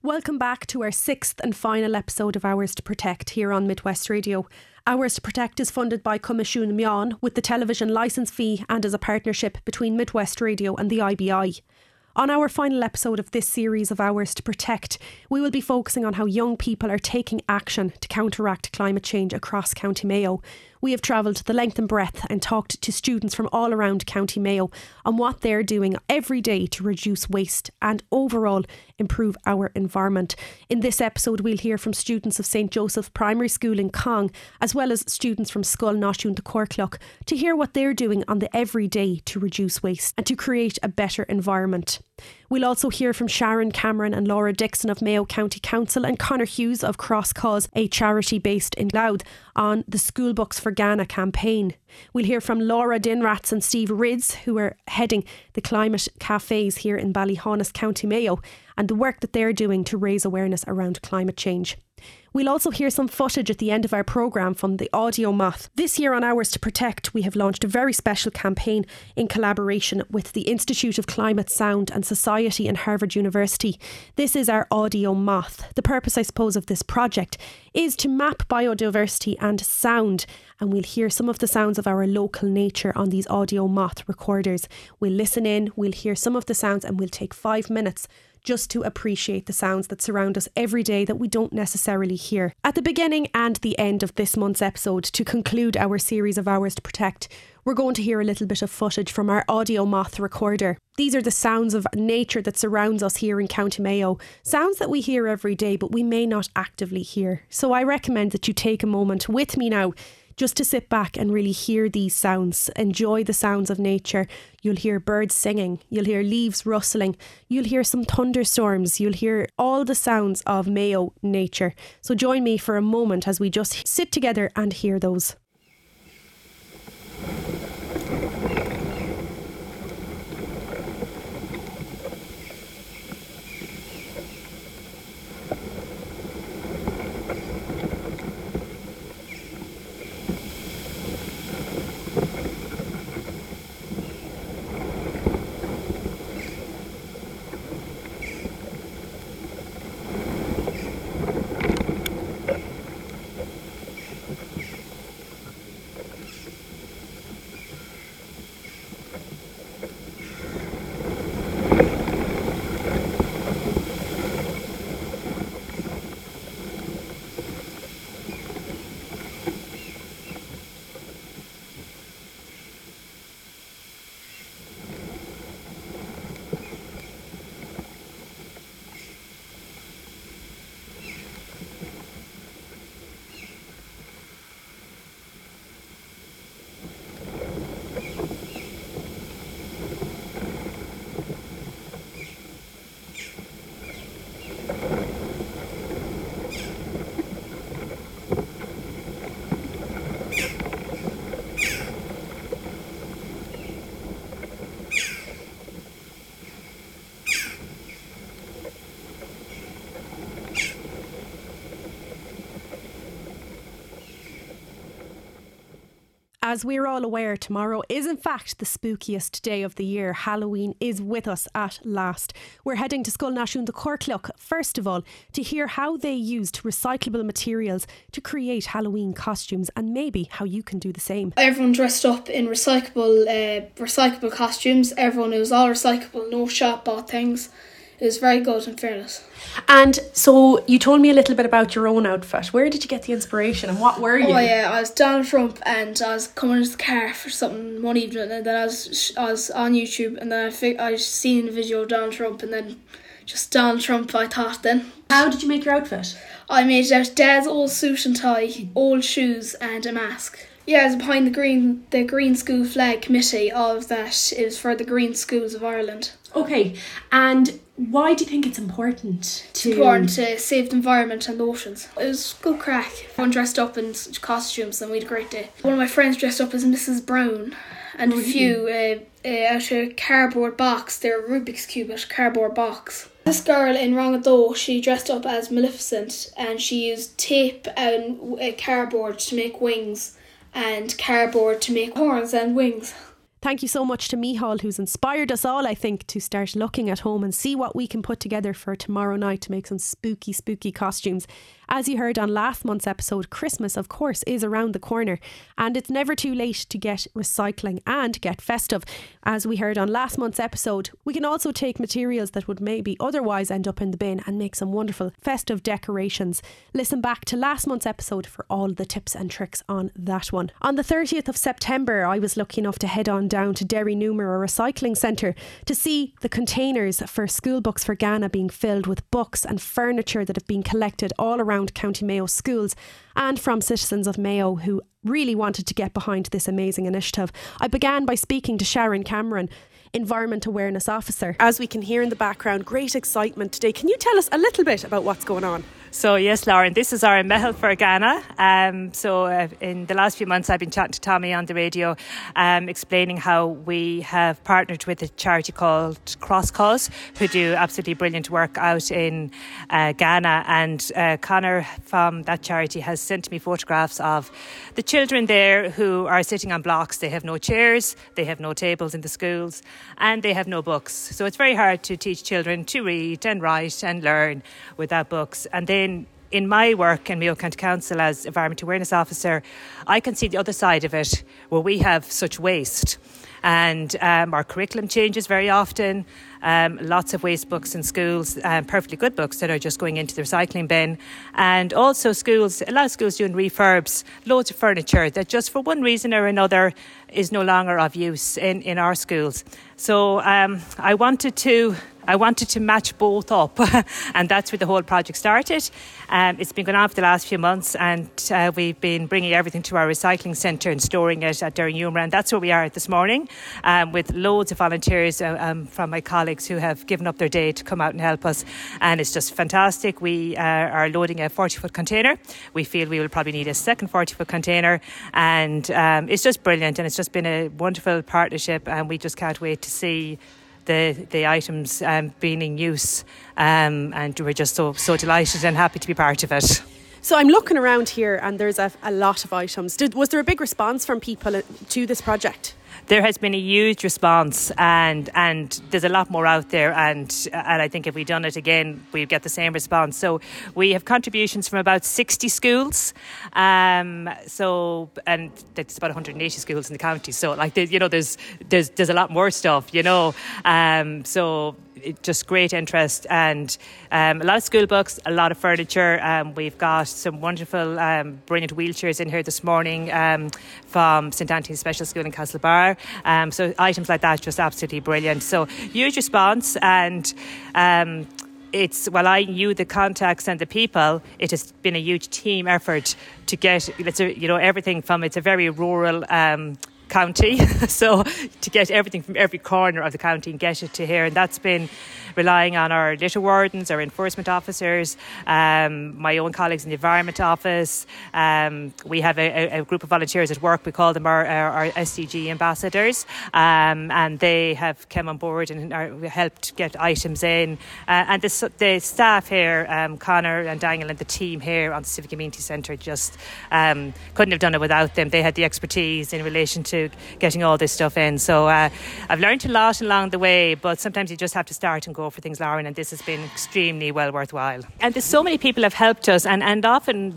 Welcome back to our sixth and final episode of Hours to Protect here on Midwest Radio. Hours to Protect is funded by Cumashuan Mion with the television licence fee and as a partnership between Midwest Radio and the IBI. On our final episode of this series of Hours to Protect, we will be focusing on how young people are taking action to counteract climate change across County Mayo. We have travelled the length and breadth and talked to students from all around County Mayo on what they're doing every day to reduce waste and overall improve our environment. In this episode, we'll hear from students of St. Joseph Primary School in Cong, as well as students from Scoil Náisiún de Corcloch, to hear what they're doing on the everyday to reduce waste and to create a better environment. We'll also hear from Sharon Cameron and Laura Dixon of Mayo County Council and Conor Hughes of Cross Cause, a charity based in Louth, on the School Books for Ghana campaign. We'll hear from Laura Dinratz and Steve Rids, who are heading the climate cafes here in Ballyhonus, County Mayo, and the work that they're doing to raise awareness around climate change. We'll also hear some footage at the end of our programme from the Audio Moth. This year on Hours to Protect, we have launched a very special campaign in collaboration with the Institute of Climate, Sound and Society in Harvard University. This is our Audio Moth. The purpose, I suppose, of this project is to map biodiversity and sound, and we'll hear some of the sounds of our local nature on these Audio Moth recorders. We'll listen in, we'll hear some of the sounds, and we'll take 5 minutes just to appreciate the sounds that surround us every day that we don't necessarily hear. At the beginning and the end of this month's episode, to conclude our series of Hours to Protect, we're going to hear a little bit of footage from our Audio Moth recorder. These are the sounds of nature that surrounds us here in County Mayo. Sounds that we hear every day, but we may not actively hear. So I recommend that you take a moment with me now just to sit back and really hear these sounds. Enjoy the sounds of nature. You'll hear birds singing, you'll hear leaves rustling, you'll hear some thunderstorms, you'll hear all the sounds of Mayo nature. So join me for a moment as we just sit together and hear those. As we're all aware, tomorrow is in fact the spookiest day of the year. Halloween is with us at last. We're heading to Scoil Náisiún de Corcloch, first of all, to hear how they used recyclable materials to create Halloween costumes and maybe how you can do the same. Everyone dressed up in recyclable costumes. Everyone, it was all recyclable, no shop bought things. It was very good, in fairness. And so you told me a little bit about your own outfit. Where did you get the inspiration and what were you? Oh yeah, I was Donald Trump and I was coming into the car for something one evening, and then I was on YouTube, and then I seen a video of Donald Trump, and then just Donald Trump I thought then. How did you make your outfit? I made it out Dad's old suit and tie, old shoes and a mask. Yeah, I was behind the Green School Flag Committee of that. It was for the Green Schools of Ireland. Okay, and why do you think it's important to... It's important to save the environment and the oceans. It was good crack. Everyone dressed up in costumes and we had a great day. One of my friends dressed up as Mrs. Brown, and a few out of a cardboard box. They were Rubik's Cube out of a cardboard box. This girl in Rangado, she dressed up as Maleficent, and she used tape and cardboard to make wings and cardboard to make horns and wings. Thank you so much to Micheál, who's inspired us all, I think, to start looking at home and see what we can put together for tomorrow night to make some spooky, spooky costumes. As you heard on last month's episode, Christmas, of course, is around the corner, and it's never too late to get recycling and get festive. As we heard on last month's episode, we can also take materials that would maybe otherwise end up in the bin and make some wonderful festive decorations. Listen back to last month's episode for all the tips and tricks on that one. On the 30th of September, I was lucky enough to head on down to Derrynumar, a recycling centre, to see the containers for school books for Ghana being filled with books and furniture that have been collected all around County Mayo schools and from citizens of Mayo who really wanted to get behind this amazing initiative. I began by speaking to Sharon Cameron, Environment Awareness Officer. As we can hear in the background, great excitement today. Can you tell us a little bit about what's going on? So yes, Lauren, this is our Mehel for Ghana. In the last few months I've been chatting to Tommy on the radio, explaining how we have partnered with a charity called Cross Cause, who do absolutely brilliant work out in Ghana. And Connor from that charity has sent me photographs of the children there who are sitting on blocks. They have no chairs, they have no tables in the schools, and they have no books. So it's very hard to teach children to read and write and learn without books. And then in my work in Mayo County Council as Environment Awareness Officer, I can see the other side of it, where we have such waste. And our curriculum changes very often. Lots of waste books in schools, perfectly good books that are just going into the recycling bin. And also schools, a lot of schools doing refurbs, loads of furniture that just for one reason or another is no longer of use in our schools. So I wanted to match both up, and that's where the whole project started. It's been going on for the last few months, and we've been bringing everything to our recycling centre and storing it at Derrynumar, and that's where we are this morning, with loads of volunteers from my colleagues who have given up their day to come out and help us, and it's just fantastic. We are loading a 40-foot container. We feel we will probably need a second 40-foot container, and it's just brilliant, and it's just been a wonderful partnership, and we just can't wait to see the items being in use, and we're just so delighted and happy to be part of it. So I'm looking around here and there's a lot of items. Was there a big response from people to this project? There has been a huge response, and there's a lot more out there, and I think if we'd done it again we'd get the same response. So we have contributions from about 60 schools, and it's about 180 schools in the county, so there's a lot more stuff, so just great interest, and a lot of school books, a lot of furniture. We've got some wonderful brilliant wheelchairs in here this morning from St Anthony's Special School in Castlebar. So items like that, just absolutely brilliant. So huge response, and I knew the contacts and the people. It has been a huge team effort to get everything from, it's a very rural county, so to get everything from every corner of the county and get it to here, and that's been relying on our litter wardens, our enforcement officers, my own colleagues in the Environment Office. We have a group of volunteers at work. We call them our SDG ambassadors, and they have come on board and helped get items in. And the staff here, Connor and Daniel and the team here on the Civic Community Centre, just couldn't have done it without them. They had the expertise in relation to getting all this stuff in. So I've learned a lot along the way, but sometimes you just have to start and go for things, Lauren, and this has been extremely well worthwhile. And there's so many people have helped us, and often,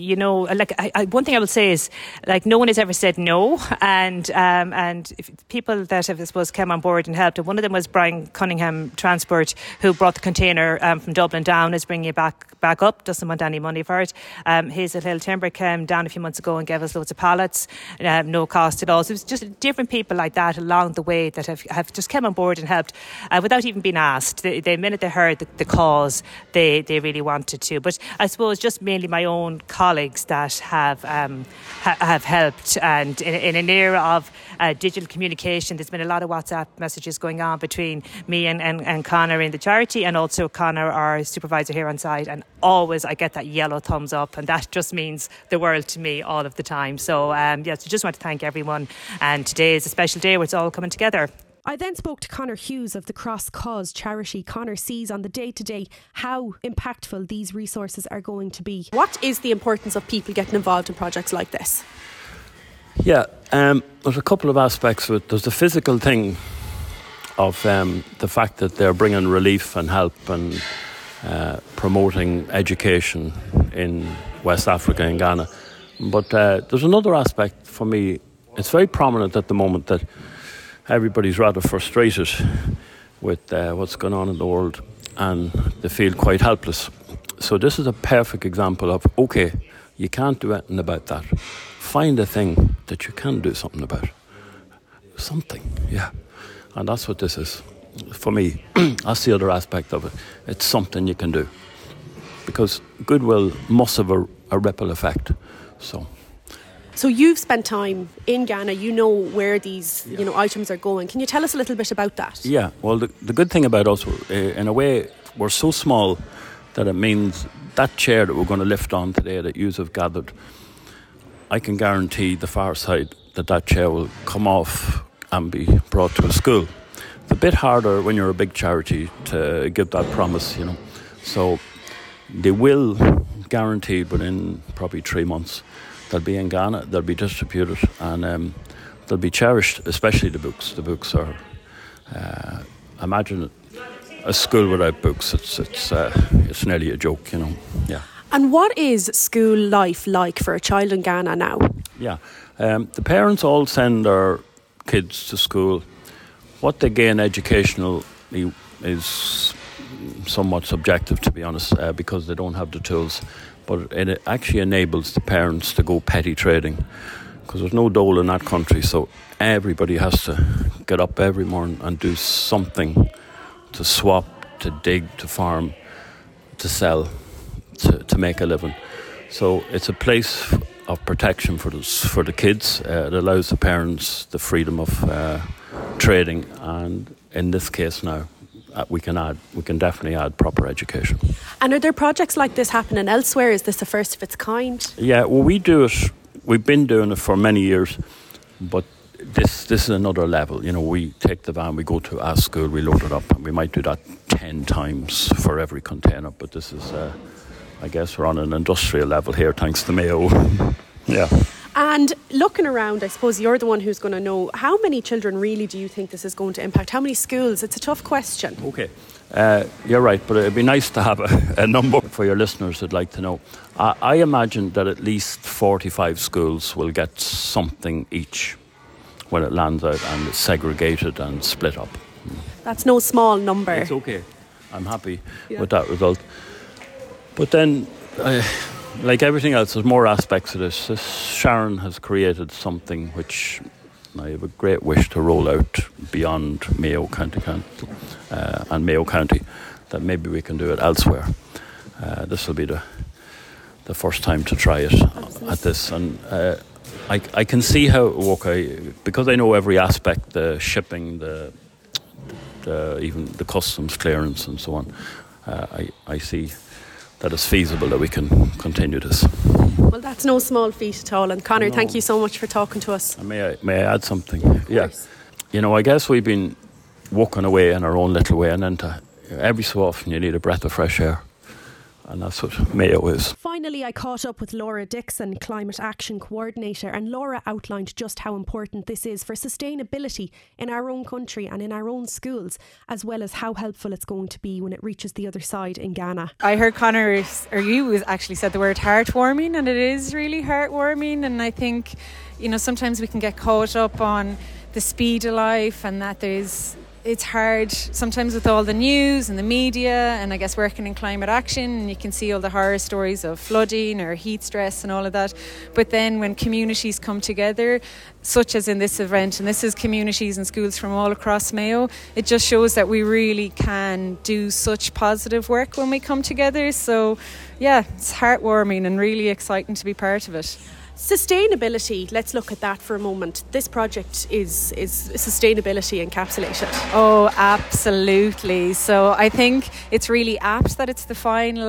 one thing I will say is, no one has ever said no, and if people that have, I suppose, come on board and helped, and one of them was Brian Cunningham Transport, who brought the container from Dublin down, is bringing it back up, doesn't want any money for it. Hazel Hill Timber came down a few months ago and gave us loads of pallets, no cost at all. So it's just different people like that along the way that have just come on board and helped without even being asked. The minute they heard the cause, they really wanted to. But I suppose just mainly my own colleagues that have helped, and in an era of digital communication, there's been a lot of WhatsApp messages going on between me and Connor in the charity, and also Connor, our supervisor here on site, and always I get that yellow thumbs up, and that just means the world to me all of the time. So so just want to thank everyone, and today is a special day where it's all coming together. I then spoke to Conor Hughes of the Cross Cause charity. Conor sees on the day-to-day how impactful these resources are going to be. What is the importance of people getting involved in projects like this? Yeah, there's a couple of aspects of it. There's the physical thing of the fact that they're bringing relief and help and promoting education in West Africa and Ghana. But there's another aspect for me. It's very prominent at the moment that everybody's rather frustrated with what's going on in the world, and they feel quite helpless. So this is a perfect example of, okay, you can't do anything about that. Find a thing that you can do something about. Something, yeah. And that's what this is. For me, that's the other aspect of it. It's something you can do. Because goodwill must have a ripple effect. So you've spent time in Ghana, you know where these items are going. Can you tell us a little bit about that? Yeah, well, the good thing about us, in a way, we're so small that it means that chair that we're going to lift on today that you have gathered, I can guarantee the far side that chair will come off and be brought to a school. It's a bit harder when you're a big charity to give that promise, So they will, guaranteed within probably 3 months, they'll be in Ghana, they'll be distributed, and they'll be cherished, especially the books. The books are, imagine a school without books, it's nearly a joke, yeah. And what is school life like for a child in Ghana now? Yeah, the parents all send their kids to school. What they gain educationally is somewhat subjective, to be honest, because they don't have the tools. But it actually enables the parents to go petty trading, because there's no dole in that country, so everybody has to get up every morning and do something to swap, to dig, to farm, to sell, to make a living. So it's a place of protection for the kids. It allows the parents the freedom of trading, and in this case now, we can definitely add proper education. And are there projects like this happening elsewhere? Is this the first of its kind? Yeah, well, we do it. We've been doing it for many years, but this is another level. We take the van, we go to our school, we load it up, and we might do that 10 times for every container. But this is, I guess, we're on an industrial level here, thanks to Mayo. Yeah. And looking around, I suppose you're the one who's going to know, how many children really do you think this is going to impact? How many schools? It's a tough question. Okay, you're right, but it'd be nice to have a number for your listeners who'd like to know. I imagine that at least 45 schools will get something each when it lands out and it's segregated and split up. That's no small number. It's okay. I'm happy with that result. But then, like everything else, there's more aspects of this. Sharon has created something which I have a great wish to roll out beyond Mayo County Council and Mayo County, that maybe we can do it elsewhere. This will be the first time to try it at this. And I can see how it will work, because I know every aspect, the shipping, the even the customs clearance and so on. I see that it's feasible that we can continue this. Well, that's no small feat at all. And Conor, thank you so much for talking to us. May I add something? Yeah. I guess we've been walking away in our own little way, and then every so often you need a breath of fresh air. And that's what Mayo is. Finally, I caught up with Laura Dixon, Climate Action Coordinator, and Laura outlined just how important this is for sustainability in our own country and in our own schools, as well as how helpful it's going to be when it reaches the other side in Ghana. I heard Conor, or you actually said the word heartwarming, and it is really heartwarming. And I think, sometimes we can get caught up on the speed of life, and that it's hard sometimes with all the news and the media, and I guess working in climate action, and you can see all the horror stories of flooding or heat stress and all of that. But then when communities come together, such as in this event, and this is communities and schools from all across Mayo, it just shows that we really can do such positive work when we come together. So yeah, it's heartwarming and really exciting to be part of it. Sustainability, let's look at that for a moment. This project is sustainability encapsulated. Oh, absolutely. So I think it's really apt that it's the final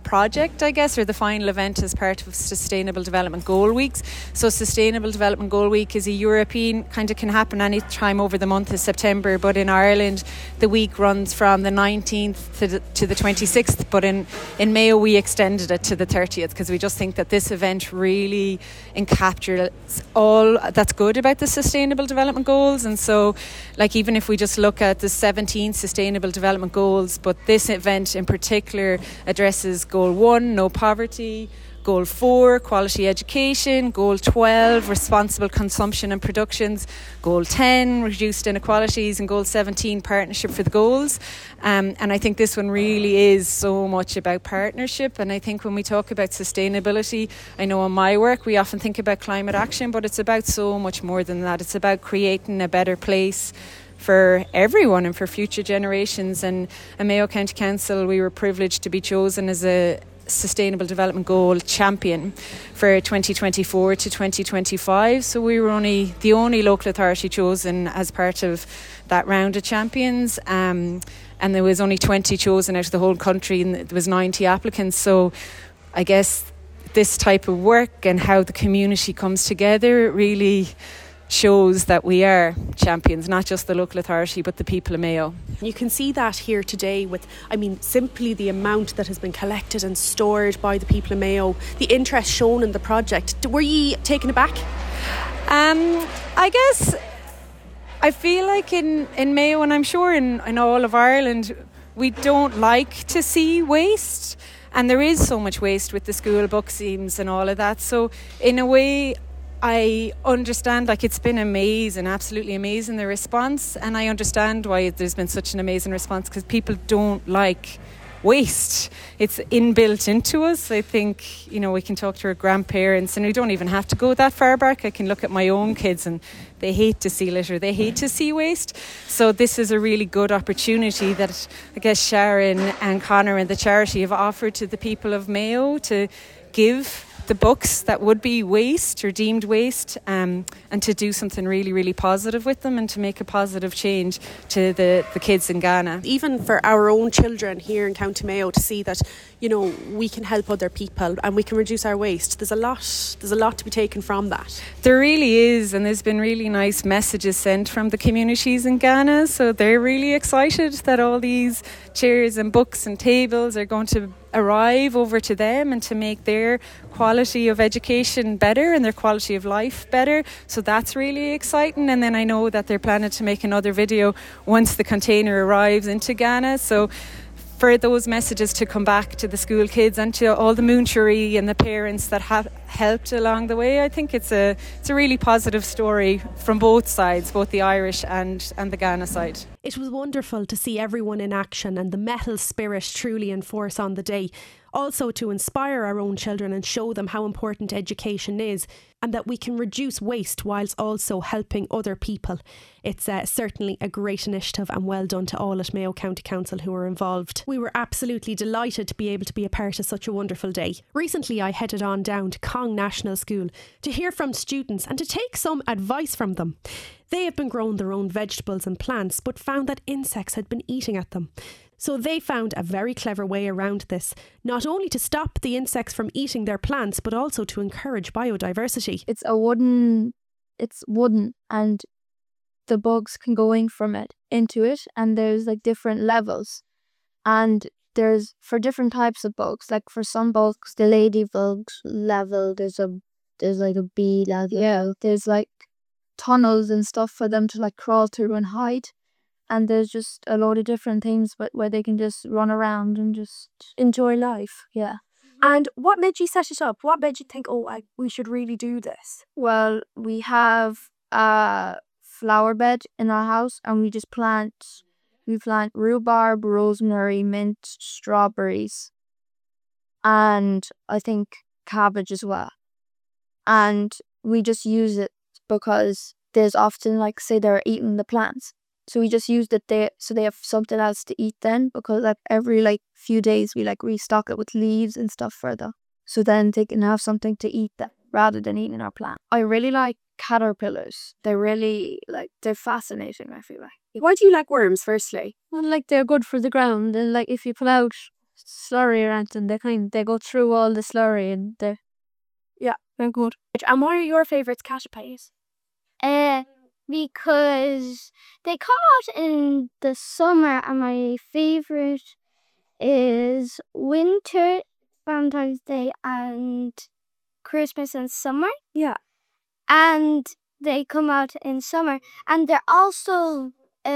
project, I guess, or the final event as part of Sustainable Development Goal Weeks. So Sustainable Development Goal Week is a European, kind of can happen any time over the month of September, but in Ireland the week runs from the 19th to the 26th, but in Mayo we extended it to the 30th because we just think that this event really encapsulates all that's good about the Sustainable Development Goals. And so, like, even if we just look at the 17 Sustainable Development Goals, but this event in particular addresses Goal 1, no poverty, Goal 4, quality education, Goal 12, responsible consumption and productions, Goal 10, reduced inequalities, and Goal 17, partnership for the goals. And I think this one really is so much about partnership. And I think when we talk about sustainability, I know in my work we often think about climate action, but it's about so much more than that. It's about creating a better place for everyone and for future generations. And at Mayo County Council we were privileged to be chosen as a Sustainable Development Goal champion for 2024 to 2025. So we were the only local authority chosen as part of that round of champions. And there was only 20 chosen out of the whole country, and there was 90 applicants. So I guess this type of work and how the community comes together really shows that we are champions, not just the local authority but the people of Mayo. You can see that here today with, simply the amount that has been collected and stored by the people of Mayo, the interest shown in the project. Were you taken aback? I guess I feel like in Mayo, and I'm sure in all of Ireland, we don't like to see waste, and there is so much waste with the school book seams and all of that. So in a way I understand, like, it's been amazing, absolutely amazing, the response, and I understand why there's been such an amazing response, because people don't like waste. It's inbuilt into us. I think, we can talk to our grandparents, and we don't even have to go that far back. I can look at my own kids and they hate to see litter, they hate to see waste. So this is a really good opportunity that I guess Sharon and Connor and the charity have offered to the people of Mayo to give the books that would be waste or deemed waste, and to do something really, really positive with them and to make a positive change to the kids in Ghana. Even for our own children here in County Mayo to see that, we can help other people and we can reduce our waste. There's a lot to be taken from that. There really is, and there's been really nice messages sent from the communities in Ghana, so they're really excited that all these chairs and books and tables are going to arrive over to them and to make their quality of education better and their quality of life better. So that's really exciting. And then I know that they're planning to make another video once the container arrives into Ghana. So for those messages to come back to the school kids and to all the Moonchery and the parents that have helped along the way, I think it's a really positive story from both sides, both the Irish and the Ghana side. It was wonderful to see everyone in action and the metal spirit truly in force on the day. Also to inspire our own children and show them how important education is and that we can reduce waste whilst also helping other people. It's certainly a great initiative, and well done to all at Mayo County Council who were involved. We were absolutely delighted to be able to be a part of such a wonderful day. Recently I headed on down to Cong National School to hear from students and to take some advice from them. They have been growing their own vegetables and plants but found that insects had been eating at them. So they found a very clever way around this, not only to stop the insects from eating their plants, but also to encourage biodiversity. It's wooden, and the bugs can go in from it into it, and there's like different levels. And there's for different types of bugs, like for some bugs, the ladybugs level, there's like a bee level. Yeah. There's like tunnels and stuff for them to like crawl through and hide. And there's just a load of different things where they can just run around and just enjoy life. Yeah. And what made you set it up? What made you think, we should really do this? Well, we have a flower bed in our house, and we plant rhubarb, rosemary, mint, strawberries, and I think cabbage as well. And we just use it because there's often, like, say they're eating the plants. So we just used it so they have something else to eat then, because like every few days we restock it with leaves and stuff further. So then they can have something to eat then, rather than eating our plant. I really like caterpillars. They're really they're fascinating, I feel like. Why do you like worms, firstly? Well, they're good for the ground, and if you put out slurry or anything. They go through all the slurry and they're good. And why are your favourites catapults? Because they come out in the summer, and my favourite is winter, Valentine's Day, and Christmas and summer. Yeah. And they come out in summer, and they're also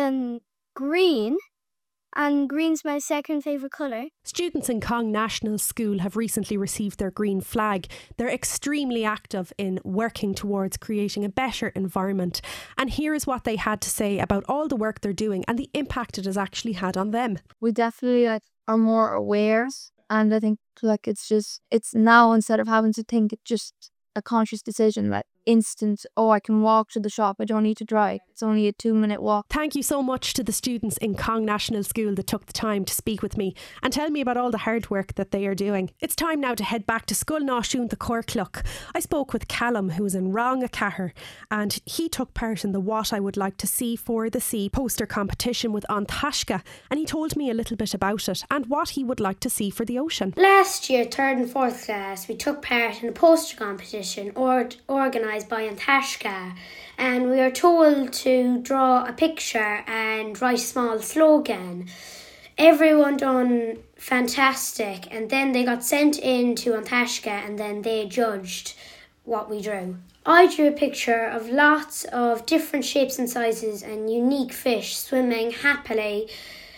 green. And green's my second favourite colour. Students in Cong National School have recently received their green flag. They're extremely active in working towards creating a better environment. And here is what they had to say about all the work they're doing and the impact it has actually had on them. We definitely are more aware, and I think it's now, instead of having to think, it's just a conscious decision, like instant, I can walk to the shop, I don't need to drive, it's only a 2-minute walk. Thank you so much to the students in Cong National School that took the time to speak with me and tell me about all the hard work that they are doing. It's time now to head back to Scoil Náisiúnta Corcluch. I spoke with Callum, who was in Rang Cahir, and he took part in the What I Would Like to See for the Sea poster competition with An Taisce, and he told me a little bit about it and what he would like to see for the ocean. Last year, 3rd and 4th class, we took part in a poster competition organised by An Taisce, and we were told to draw a picture and write a small slogan. Everyone done fantastic, and then they got sent in to An Taisce, and then they judged what we drew. I drew a picture of lots of different shapes and sizes and unique fish swimming happily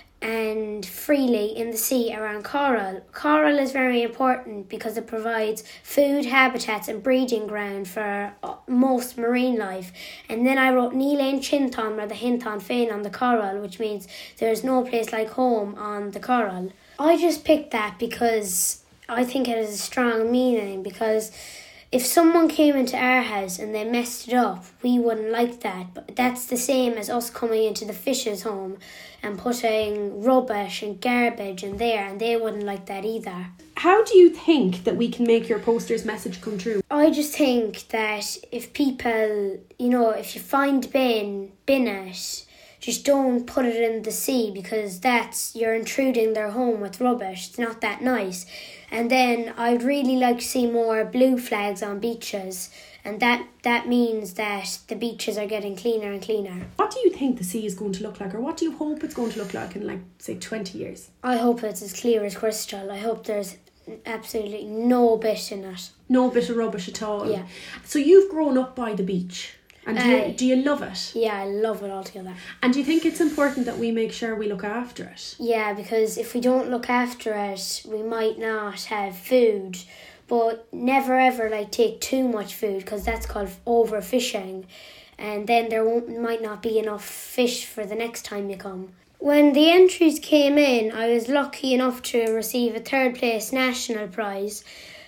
and freely in the sea around coral. Coral is very important because it provides food, habitats and breeding ground for most marine life. And then I wrote Níl Chintan or the Hintan Féin on the coral, which means there's no place like home on the coral. I just picked that because I think it has a strong meaning, because if someone came into our house and they messed it up, we wouldn't like that. But that's the same as us coming into the fish's home and putting rubbish and garbage in there, and they wouldn't like that either. How do you think that we can make your poster's message come true? I just think that if people, if you find bin it, just don't put it in the sea, because you're intruding their home with rubbish. It's not that nice. And then I'd really like to see more blue flags on beaches, and that means that the beaches are getting cleaner and cleaner. What do you think the sea is going to look like, or what do you hope it's going to look like in, say, 20 years? I hope it's as clear as crystal. I hope there's absolutely no bit in it. No bit of rubbish at all? Yeah. So you've grown up by the beach. And do you love it? Yeah, I love it altogether. And do you think it's important that we make sure we look after it? Yeah, because if we don't look after it, we might not have food. But never ever take too much food, because that's called overfishing. And then there might not be enough fish for the next time you come. When the entries came in, I was lucky enough to receive a 3rd place national prize,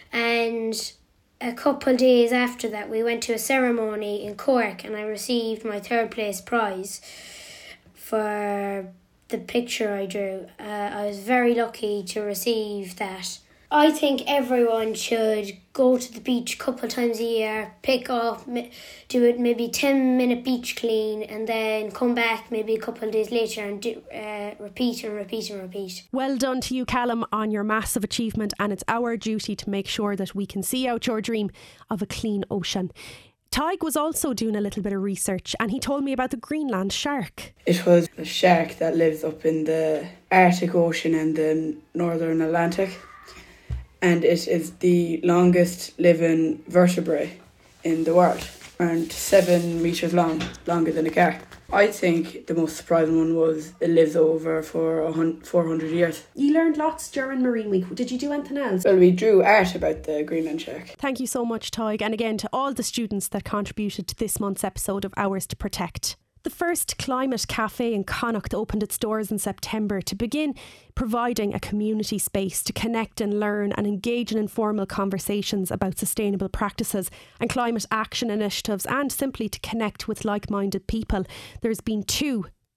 and a couple of days after that we went to a ceremony in Cork and I received my 3rd place prize for the picture I drew. I was very lucky to receive that. I think everyone should go to the beach a couple of times a year, pick up, do it maybe 10-minute beach clean, and then come back maybe a couple of days later and do, repeat and repeat and repeat. Well done to you, Callum, on your massive achievement, and it's our duty to make sure that we can see out your dream of a clean ocean. Tig was also doing a little bit of research, and he told me about the Greenland shark. It was a shark that lives up in the Arctic Ocean and the Northern Atlantic. And it is the longest living vertebrate in the world, around 7 metres long, longer than a car. I think the most surprising one was it lives over for 400 years. You learned lots during Marine Week. Did you do anything else? Well, we drew art about the Greenland shark. Thank you so much, Tig, and again to all the students that contributed to this month's episode of Hours to Protect. The first climate cafe in Connacht opened its doors in September to begin providing a community space to connect and learn and engage in informal conversations about sustainable practices and climate action initiatives, and simply to connect with like-minded people. There's been 2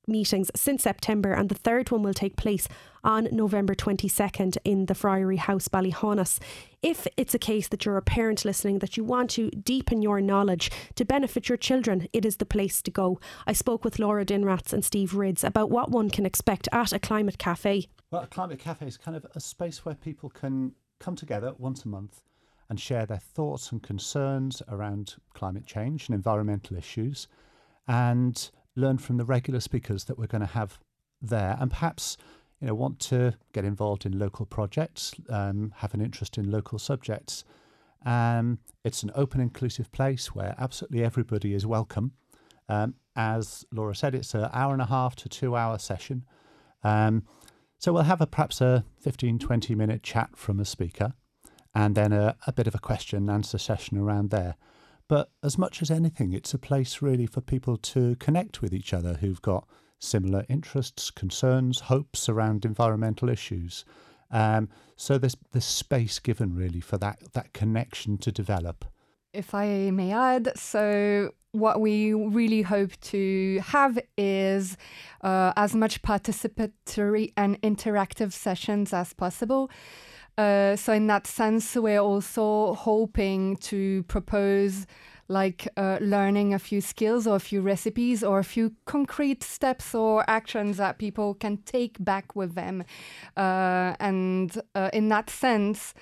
meetings since September, and the third one will take place on November 22nd in the Friary House, Ballyhonus. If it's a case that you're a parent listening, that you want to deepen your knowledge to benefit your children, it is the place to go. I spoke with Laura Dinratz and Steve Rids about what one can expect at a climate cafe. Well, a climate cafe is kind of a space where people can come together once a month and share their thoughts and concerns around climate change and environmental issues, and learn from the regular speakers that we're going to have there, and perhaps want to get involved in local projects, have an interest in local subjects. It's an open, inclusive place where absolutely everybody is welcome. As Laura said, it's an 1.5 to 2 hour session. So we'll have perhaps a 15-20 minute chat from a speaker, and then a bit of a question and answer session around there. But as much as anything, it's a place really for people to connect with each other who've got similar interests, concerns, hopes around environmental issues. So there's space given really for that connection to develop. If I may add, so what we really hope to have is as much participatory and interactive sessions as possible. So in that sense, we're also hoping to propose learning a few skills or a few recipes or a few concrete steps or actions that people can take back with them. And in that sense,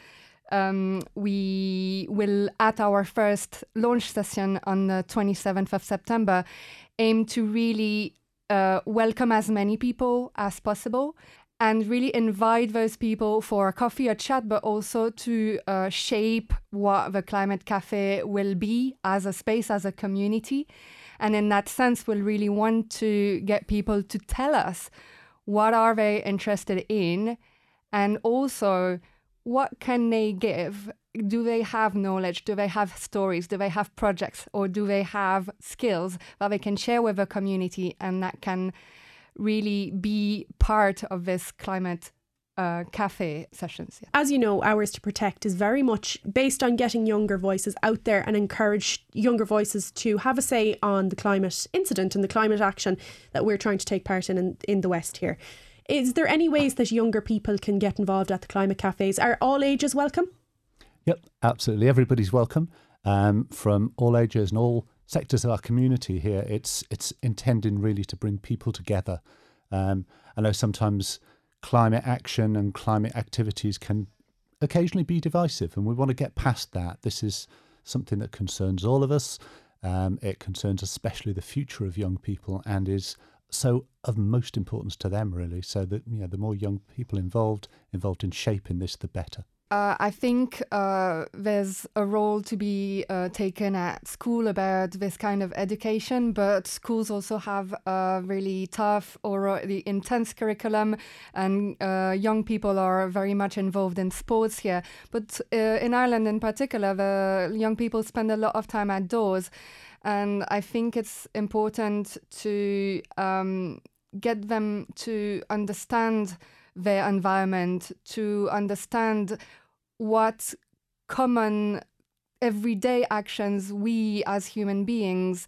we will, at our first launch session on the 27th of September, aim to really welcome as many people as possible and really invite those people for a coffee or chat, but also to shape what the Climate Cafe will be as a space, as a community. And in that sense, we'll really want to get people to tell us what are they interested in, and also what can they give. Do they have knowledge? Do they have stories? Do they have projects? Or do they have skills that they can share with the community and that can really be part of this climate cafe sessions? Yeah. As you know, Hours to Protect is very much based on getting younger voices out there and encourage younger voices to have a say on the climate incident and the climate action that we're trying to take part in the West here. Is there any ways that younger people can get involved at the climate cafes? Are all ages welcome? Yep, absolutely. Everybody's welcome, from all ages and all sectors of our community here. It's intending really to bring people together. I know sometimes climate action and climate activities can occasionally be divisive, and we want to get past that. This is something that concerns all of us. It concerns especially the future of young people and is so of most importance to them, really. So that the more young people involved in shaping this, the better. I think there's a role to be taken at school about this kind of education, but schools also have a really tough or really intense curriculum, and young people are very much involved in sports here. But in Ireland in particular, the young people spend a lot of time outdoors, and I think it's important to get them to understand their environment, to understand what common everyday actions we as human beings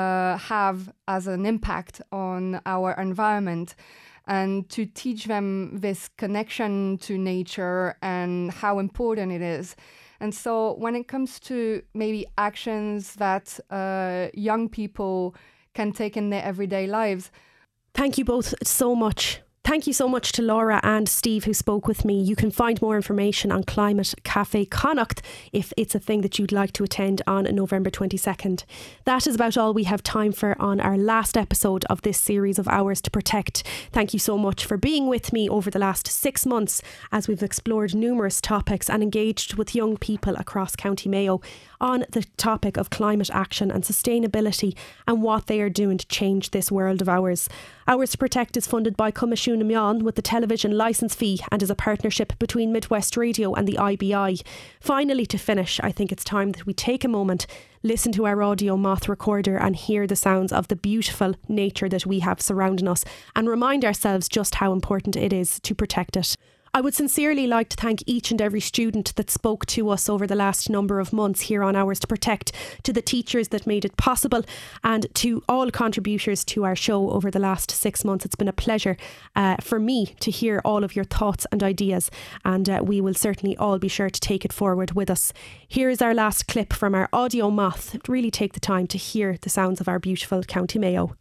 have as an impact on our environment, and to teach them this connection to nature and how important it is. And so when it comes to maybe actions that young people can take in their everyday lives. Thank you both so much. Thank you so much to Laura and Steve who spoke with me. You can find more information on Climate Cafe Connacht if it's a thing that you'd like to attend on November 22nd. That is about all we have time for on our last episode of this series of Hours to Protect. Thank you so much for being with me over the last 6 months as we've explored numerous topics and engaged with young people across County Mayo on the topic of climate action and sustainability and what they are doing to change this world of ours. Hours to Protect is funded by Cumashuana Meon with the television licence fee and is a partnership between Midwest Radio and the IBI. Finally, to finish, I think it's time that we take a moment, listen to our audio moth recorder and hear the sounds of the beautiful nature that we have surrounding us and remind ourselves just how important it is to protect it. I would sincerely like to thank each and every student that spoke to us over the last number of months here on Hours to Protect, to the teachers that made it possible, and to all contributors to our show over the last 6 months. It's been a pleasure for me to hear all of your thoughts and ideas, and we will certainly all be sure to take it forward with us. Here is our last clip from our audio moth. Really take the time to hear the sounds of our beautiful County Mayo.